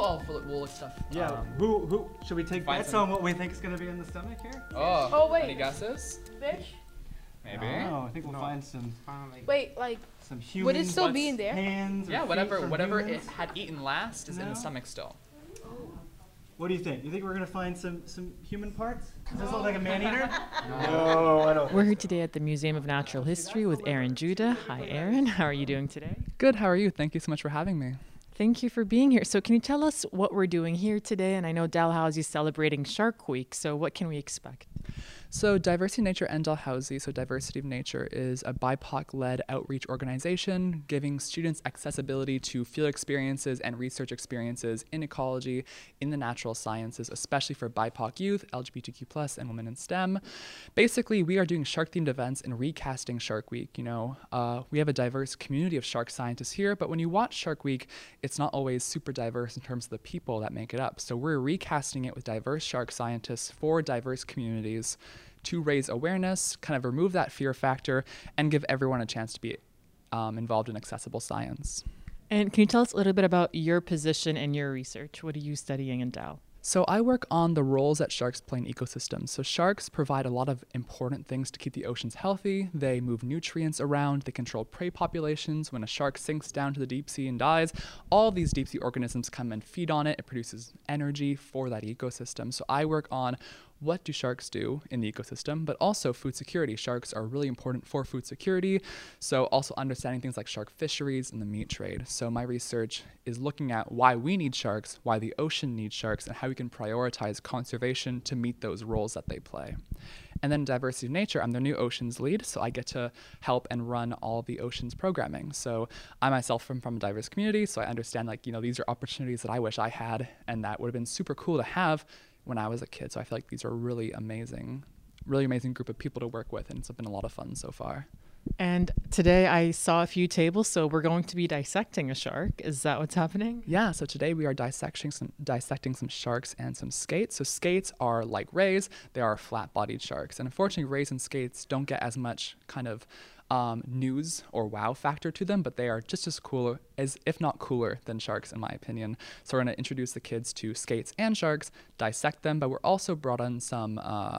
we'll look stuff. Yeah. Who should we take bets on what we think is going to be in the stomach here? Oh, wait. Any guesses? Fish? Maybe. Oh, I think we'll find some Wait, like, some human would it still be in there? hands. Or Yeah, feet whatever from whatever it humans. had eaten last is in No. the stomach still. What do you think? You think we're gonna find some human parts? Does this look like a man-eater? No, I don't. We're here today at the Museum of Natural History with Aaron Judah. Hi, Aaron. How are you doing today? Good. How are you? Thank you so much for having me. Thank you for being here. So can you tell us what we're doing here today? And I know Dalhousie is celebrating Shark Week, so what can we expect? So Diversity of Nature and Dalhousie, so Diversity of Nature is a BIPOC-led outreach organization giving students accessibility to field experiences and research experiences in ecology, in the natural sciences, especially for BIPOC youth, LGBTQ+, and women in STEM. Basically, we are doing shark-themed events and recasting Shark Week. We have a diverse community of shark scientists here, but when you watch Shark Week, it's not always super diverse in terms of the people that make it up. So we're recasting it with diverse shark scientists for diverse communities to raise awareness, kind of remove that fear factor, and give everyone a chance to be involved in accessible science. And can you tell us a little bit about your position and your research? What are you studying in Dal? So I work on the roles that sharks play in ecosystems. So sharks provide a lot of important things to keep the oceans healthy. They move nutrients around. They control prey populations. When a shark sinks down to the deep sea and dies, all of these deep sea organisms come and feed on it. It produces energy for that ecosystem. So I work on what do sharks do in the ecosystem, but also food security. Sharks are really important for food security. So also understanding things like shark fisheries and the meat trade. So my research is looking at why we need sharks, why the ocean needs sharks, and how we can prioritize conservation to meet those roles that they play. And then Diversity of Nature, I'm their new oceans lead, so I get to help and run all the oceans programming. So I myself am from a diverse community, so I understand these are opportunities that I wish I had, and that would have been super cool to have when I was a kid. So I feel like these are really amazing group of people to work with, and it's been a lot of fun so far. And today I saw a few tables, so we're going to be dissecting a shark. Is that what's happening? Yeah, so today we are dissecting some sharks and some skates. So skates are like rays, they are flat-bodied sharks. And unfortunately, rays and skates don't get as much kind of news or wow factor to them, but they are just as cool as, if not cooler than sharks in my opinion. So we're going to introduce the kids to skates and sharks, dissect them, but we're also brought in some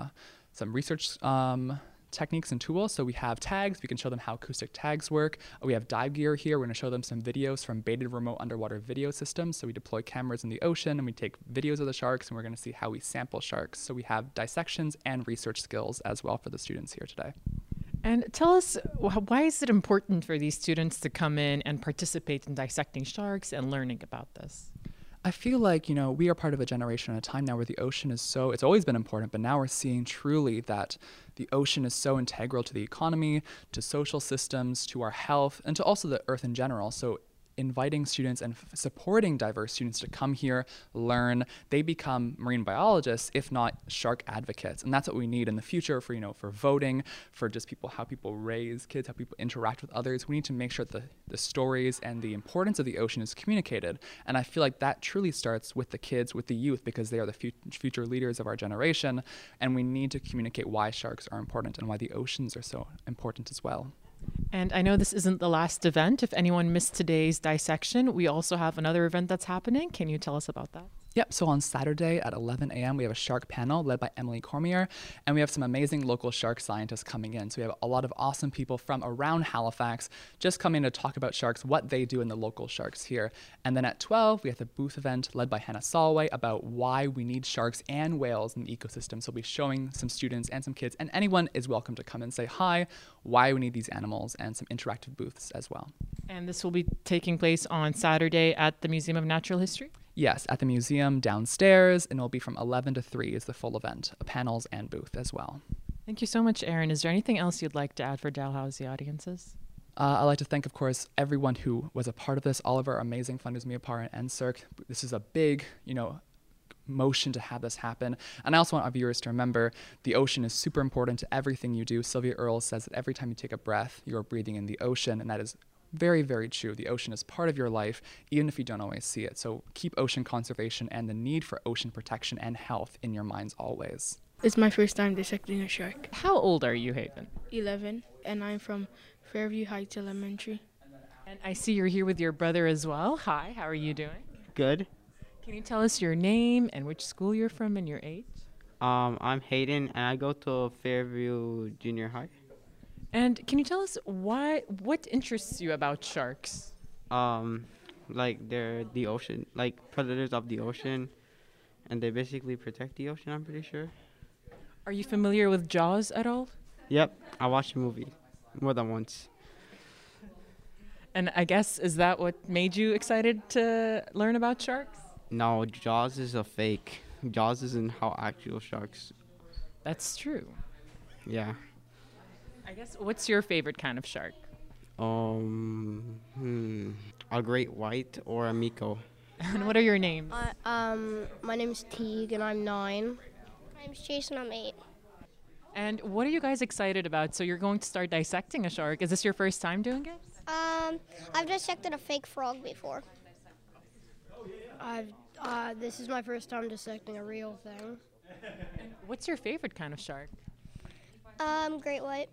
research techniques and tools. So we have tags. We can show them how acoustic tags work. We have dive gear here. We're going to show them some videos from Baited Remote Underwater Video Systems. So we deploy cameras in the ocean and we take videos of the sharks, and we're going to see how we sample sharks. So we have dissections and research skills as well for the students here today. And tell us, why is it important for these students to come in and participate in dissecting sharks and learning about this? I feel like, we are part of a generation at a time now where the ocean is it's always been important, but now we're seeing truly that the ocean is so integral to the economy, to social systems, to our health, and to also the earth in general. So inviting students and supporting diverse students to come here, learn, they become marine biologists, if not shark advocates. And that's what we need in the future for voting, for just how people raise kids, how people interact with others. We need to make sure that the stories and the importance of the ocean is communicated. And I feel like that truly starts with the kids, with the youth, because they are the future leaders of our generation. And we need to communicate why sharks are important and why the oceans are so important as well. And I know this isn't the last event. If anyone missed today's dissection, we also have another event that's happening. Can you tell us about that? Yep, so on Saturday at 11 a.m. we have a shark panel led by Emily Cormier, and we have some amazing local shark scientists coming in. So we have a lot of awesome people from around Halifax just coming to talk about sharks, what they do in the local sharks here. And then at 12, we have the booth event led by Hannah Solway about why we need sharks and whales in the ecosystem. So we'll be showing some students and some kids, and anyone is welcome to come and say hi, why we need these animals, and some interactive booths as well. And this will be taking place on Saturday at the Museum of Natural History? Yes, at the museum downstairs, and it'll be from 11 to 3 is the full event, panels and booth as well. Thank you so much, Aaron. Is there anything else you'd like to add for Dalhousie audiences? I'd like to thank, of course, everyone who was a part of this, all of our amazing funders, Miapar and NSERC. This is a big, motion to have this happen. And I also want our viewers to remember the ocean is super important to everything you do. Sylvia Earle says that every time you take a breath, you're breathing in the ocean, and that is very, very true. The ocean is part of your life, even if you don't always see it. So keep ocean conservation and the need for ocean protection and health in your minds always. It's my first time dissecting a shark. How old are you, Haven? 11, and I'm from Fairview Heights Elementary. And I see you're here with your brother as well. Hi, how are you doing? Good. Can you tell us your name and which school you're from and your age? I'm Hayden, and I go to Fairview Junior High. And can you tell us what interests you about sharks? Like they're the ocean, like predators of the ocean, and they basically protect the ocean, I'm pretty sure. Are you familiar with Jaws at all? Yep, I watched the movie more than once. And I guess, is that what made you excited to learn about sharks? No, Jaws is a fake. Jaws isn't how actual sharks. That's true. Yeah. I guess, what's your favorite kind of shark? A great white or a Miko. And what are your names? My name is Teague, and I'm 9. My name's Jason, I'm 8. And what are you guys excited about? So you're going to start dissecting a shark. Is this your first time doing it? I've dissected a fake frog before. This is my first time dissecting a real thing. What's your favorite kind of shark? Great white.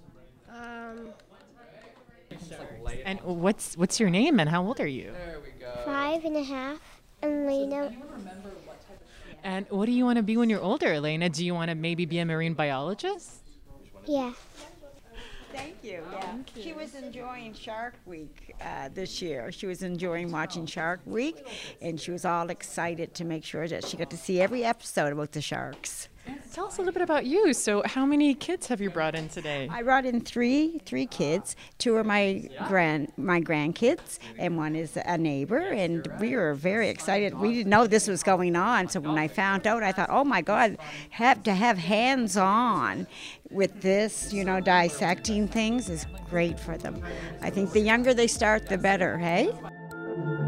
And what's your name and how old are you? 5.5. And Lena. And what do you want to be when you're older, Elena? Do you want to maybe be a marine biologist? Yeah. Thank you. Yeah. She was enjoying Shark Week this year. She was enjoying watching Shark Week, and she was all excited to make sure that she got to see every episode about the sharks. Tell us a little bit about you. So how many kids have you brought in today? I brought in three kids. 2 are my grandkids, and 1 is a neighbor. And we were very excited. We didn't know this was going on, so when I found out, I thought, "Oh my God, have to have hands-on with this, dissecting things is great for them." I think the younger they start, the better. Hey.